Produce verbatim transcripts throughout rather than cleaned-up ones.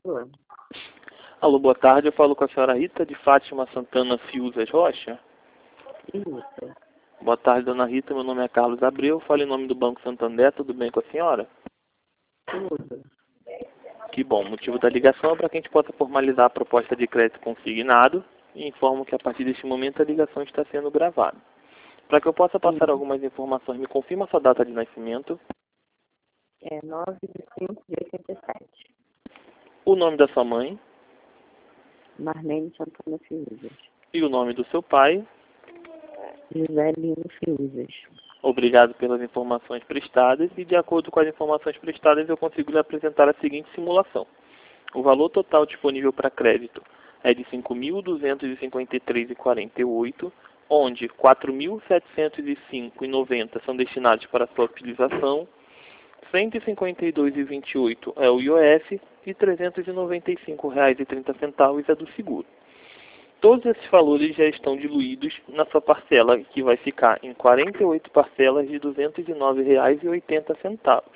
Oi. Alô, boa tarde. Eu falo com a senhora Rita de Fátima Santana Fiuzas Rocha. Isso. Boa tarde, dona Rita. Meu nome é Carlos Abreu. Falo em nome do Banco Santander. Tudo bem com a senhora? Tudo. Que bom. O motivo da ligação é para que a gente possa formalizar a proposta de crédito consignado e informo que a partir deste momento a ligação está sendo gravada. Para que eu possa passar Sim. algumas informações, me confirma a sua data de nascimento, É nove de cinco de oitenta e sete. o nome da sua mãe Marlene Santana Fiuzas. e o nome do seu pai. José Lino Fiuzas. Obrigado pelas informações prestadas e, de acordo com as informações prestadas, eu consigo lhe apresentar a seguinte simulação. O valor total disponível para crédito é de cinco mil duzentos e cinquenta e três reais e quarenta e oito centavos, onde quatro mil setecentos e cinco reais e noventa centavos são destinados para sua utilização, cento e cinquenta e dois reais e vinte e oito centavos é o I O F e trezentos e noventa e cinco reais e trinta centavos é do seguro. Todos esses valores já estão diluídos na sua parcela, que vai ficar em quarenta e oito parcelas de duzentos e nove reais e oitenta centavos.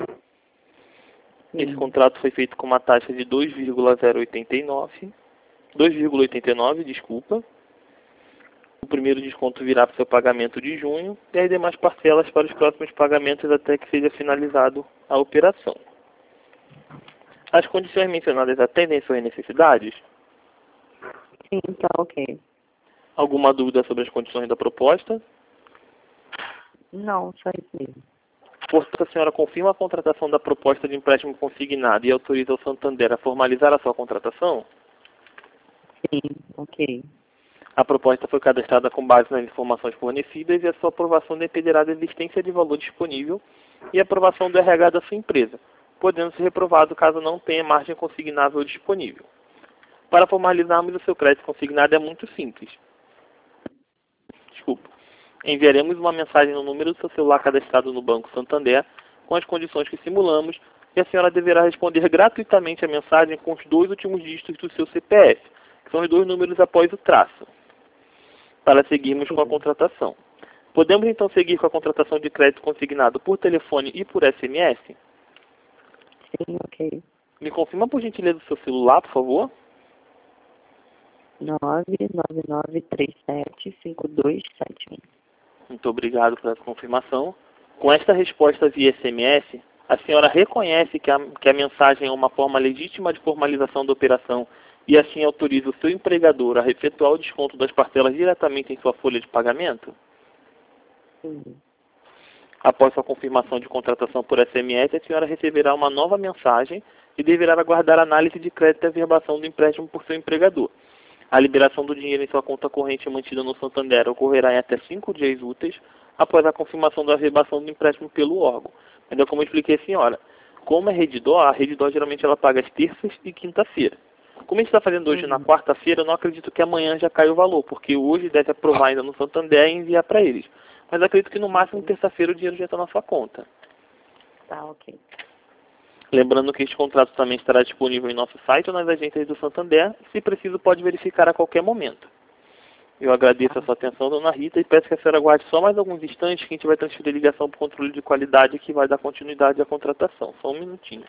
Esse Sim. contrato foi feito com uma taxa de dois vírgula zero oitenta e nove, dois vírgula oitenta e nove, desculpa. O primeiro desconto virá para o seu pagamento de junho e as demais parcelas para os próximos pagamentos até que seja finalizado a operação. As condições mencionadas atendem suas necessidades? Sim, tá ok. Alguma dúvida sobre as condições da proposta? Não, só isso mesmo. Portanto, a senhora confirma a contratação da proposta de empréstimo consignado e autoriza o Santander a formalizar a sua contratação? Sim, ok. A proposta foi cadastrada com base nas informações fornecidas e a sua aprovação dependerá da existência de valor disponível e aprovação do R H da sua empresa, podendo ser reprovado caso não tenha margem consignável disponível. Para formalizarmos o seu crédito consignado é muito simples. Desculpa. Enviaremos uma mensagem no número do seu celular cadastrado no Banco Santander com as condições que simulamos e a senhora deverá responder gratuitamente a mensagem com os dois últimos dígitos do seu C P F, que são os dois números após o traço, para seguirmos com a contratação. Podemos então seguir com a contratação de crédito consignado por telefone e por S M S? Sim, ok. Me confirma por gentileza o seu celular, por favor? nove nove nove três sete cinco dois sete um. Muito obrigado pela confirmação. Com esta resposta via S M S, a senhora reconhece que a, que a mensagem é uma forma legítima de formalização da operação e assim autoriza o seu empregador a efetuar o desconto das parcelas diretamente em sua folha de pagamento? Sim. Após sua confirmação de contratação por S M S, a senhora receberá uma nova mensagem e deverá aguardar a análise de crédito e averbação do empréstimo por seu empregador. A liberação do dinheiro em sua conta corrente mantida no Santander ocorrerá em até cinco dias úteis após a confirmação da averbação do empréstimo pelo órgão. Ainda como eu expliquei, senhora, como é Redditor, a Redditor geralmente ela paga as terças e quinta-feira. Como a gente está fazendo hoje na Uhum. quarta-feira, eu não acredito que amanhã já caia o valor, porque hoje deve aprovar ainda no Santander e enviar para eles. Mas acredito que no máximo terça-feira o dinheiro já está na sua conta. Tá ok. Lembrando que este contrato também estará disponível em nosso site ou nas agências do Santander. Se preciso, pode verificar a qualquer momento. Eu agradeço a sua atenção, dona Rita, e peço que a senhora aguarde só mais alguns instantes que a gente vai transferir a ligação para o controle de qualidade que vai dar continuidade à contratação. Só um minutinho.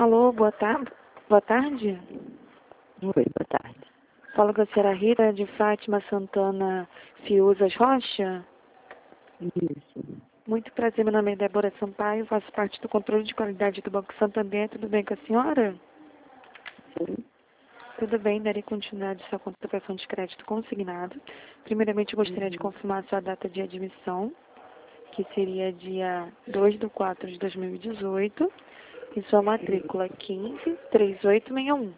Alô, boa tarde. Boa tarde. Oi, boa tarde. Falo com a senhora Rita de Fátima Santana Fiuzas Rocha. Isso. Muito prazer, meu nome é Débora Sampaio, faço parte do controle de qualidade do Banco Santander. Tudo bem com a senhora? Sim. Tudo bem, darei continuidade à sua contratação de crédito consignado. Primeiramente, eu gostaria de confirmar a sua data de admissão, que seria dia dois de quatro de dois mil e dezoito, e sua matrícula quinze três oito seis um.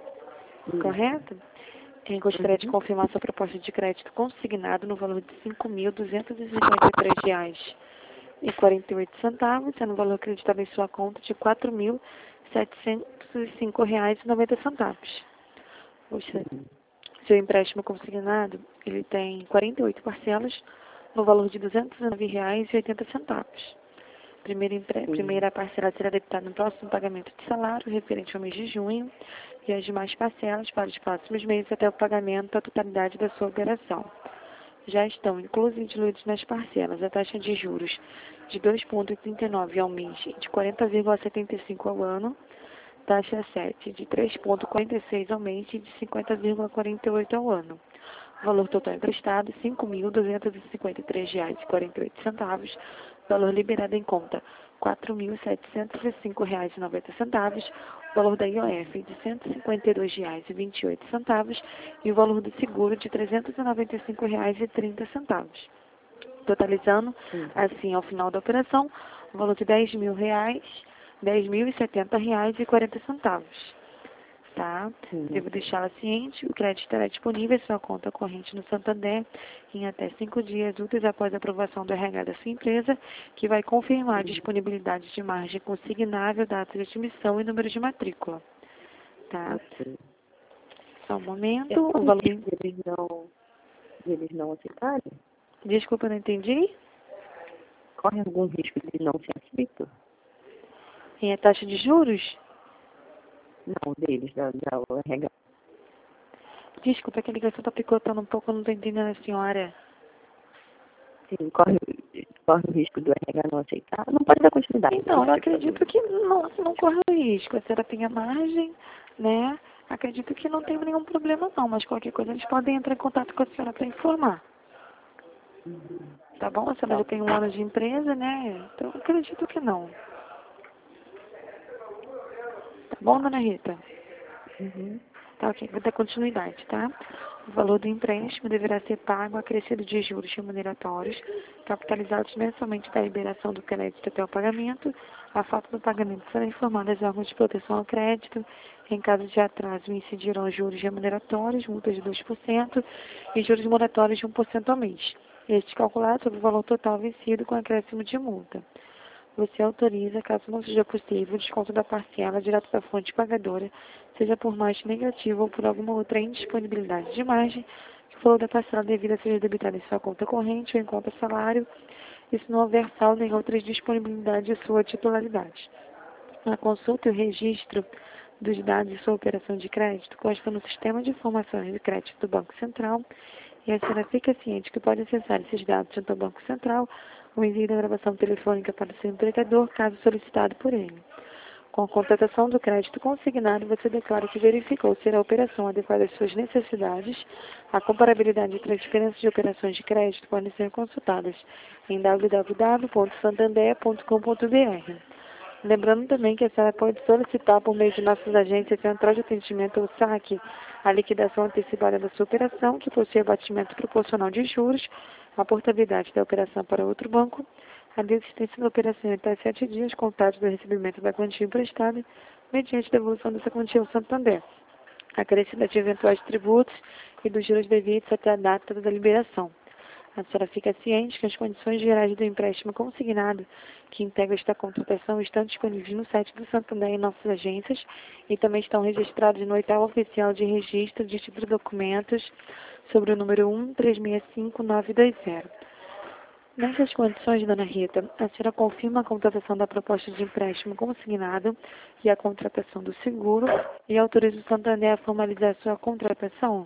Correto? Eu gostaria de confirmar sua proposta de crédito consignado no valor de cinco mil duzentos e cinquenta e três reais e quarenta e oito centavos, sendo o valor acreditado em sua conta de quatro mil setecentos e cinco reais e noventa centavos. Você, seu empréstimo consignado, ele tem quarenta e oito parcelas no valor de duzentos e nove reais e oitenta centavos. Primeira, empre... Primeira parcela será debitada no próximo pagamento de salário, referente ao mês de junho, e as demais parcelas para os próximos meses até o pagamento da totalidade da sua operação. Já estão inclusos e incluídos nas parcelas a taxa de juros de dois vírgula trinta e nove ao mês e de quarenta vírgula setenta e cinco ao ano, taxa sete de três vírgula quarenta e seis ao mês e de cinquenta vírgula quarenta e oito ao ano. Valor total emprestado, cinco mil duzentos e cinquenta e três reais e quarenta e oito centavos. Valor liberado em conta, quatro mil setecentos e cinco reais e noventa centavos. Valor da I O F de cento e cinquenta e dois reais e vinte e oito centavos. E o valor do seguro de trezentos e noventa e cinco reais e trinta centavos. Totalizando, assim, ao final da operação, o valor de dez mil reais, dez mil e setenta reais e quarenta centavos. Tá? Devo deixá-la ciente, o crédito estará disponível em sua conta corrente no Santander em até cinco dias úteis após a aprovação do R H da sua empresa, que vai confirmar a disponibilidade de margem consignável, data de admissão e número de matrícula. Tá? Só um momento. O valor... Eles não, eles não aceitarem? Desculpa, não entendi. Corre algum risco de não ser aceito? Em a taxa de juros? Não, deles, da, da O R H. Desculpa, é que a ligação está picotando um pouco, eu não estou entendendo a senhora. Sim, corre, corre o risco do R H não aceitar? Não pode dar continuidade. Então, eu acredito que não, não corre risco. A senhora tem a margem, né? Acredito que não tem nenhum problema não, mas qualquer coisa eles podem entrar em contato com a senhora para informar. Tá bom? A senhora já tem um ano de empresa, né? Então, acredito que não. Tá bom, dona Rita? Uhum. Tá, ok. Vou dar continuidade, tá? O valor do empréstimo deverá ser pago acrescido de juros remuneratórios, capitalizados mensalmente da liberação do crédito até o pagamento. A falta do pagamento será informada aos órgãos de proteção ao crédito. Em caso de atraso, incidirão juros remuneratórios, multas de dois por cento e juros moratórios de um por cento ao mês. Este calculado sobre o valor total vencido com acréscimo de multa. Você autoriza, caso não seja possível, o desconto da parcela direto da fonte pagadora, seja por margem negativa ou por alguma outra indisponibilidade de margem, que o valor da parcela devida seja debitado em sua conta corrente ou em conta salário, e se não houver saldo em outras disponibilidades de sua titularidade. A consulta e o registro dos dados de sua operação de crédito consta no Sistema de Informações de Crédito do Banco Central, e a senhora fica ciente que pode acessar esses dados junto ao Banco Central ou envio da gravação telefônica para o seu empregador, caso solicitado por ele. Com a contratação do crédito consignado, você declara que verificou ser a operação adequada às suas necessidades. A comparabilidade entre as diferenças de operações de crédito podem ser consultadas em w w w ponto santander ponto com ponto b r. Lembrando também que a senhora pode solicitar por meio de nossas agências Central de Atendimento ou S A C a liquidação antecipada da sua operação, que possui abatimento proporcional de juros, a portabilidade da operação para outro banco, a desistência da operação em até sete dias contados do recebimento da quantia emprestada, mediante devolução dessa quantia ao Santander, acrescida de eventuais tributos e dos juros devidos até a data da liberação. A senhora fica ciente que as condições gerais do empréstimo consignado que integra esta contratação estão disponíveis no site do Santander em nossas agências e também estão registrados no oitavo oficial de registro de títulos de documentos sobre o número um três seis cinco nove dois zero. Nessas condições, dona Rita, a senhora confirma a contratação da proposta de empréstimo consignado e a contratação do seguro e autoriza o Santander a formalizar sua contratação?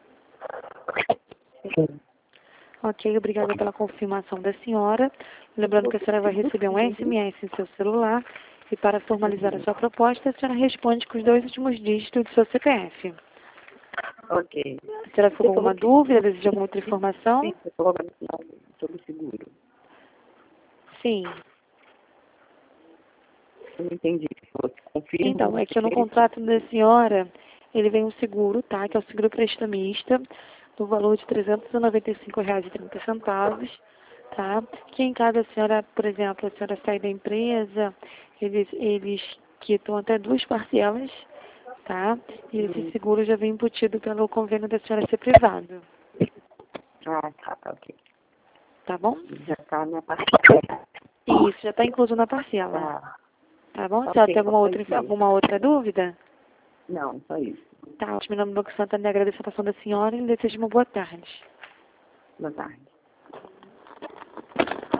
Sim. Ok, obrigada pela confirmação da senhora. Lembrando que a senhora vai receber um S M S em seu celular E para formalizar a sua proposta, a senhora responde com os dois últimos dígitos do seu C P F. Ok. A senhora ficou com alguma dúvida, deseja alguma outra informação? Sim, você falou no final sobre o seguro. Sim. Eu não entendi. Você confirma? Então, é que no contrato da senhora, ele vem um seguro, tá? Que é o seguro prestamista, no valor de trezentos e noventa e cinco reais e trinta centavos, tá? Que em caso a senhora, por exemplo, a senhora sair da empresa, eles, eles quitam até duas parcelas, tá? E esse seguro já vem embutido pelo convênio da senhora ser privado, Ah, tá, tá, ok. tá bom? Já está na parcela. Isso, já está incluso na parcela, Tá. tá bom? A Ok, senhora tem alguma outra, entendi. alguma outra dúvida? Não, só isso. Tá, ótimo. Em nome do Banco Santander, agradeço a atenção da senhora e desejo uma boa tarde. Boa tarde.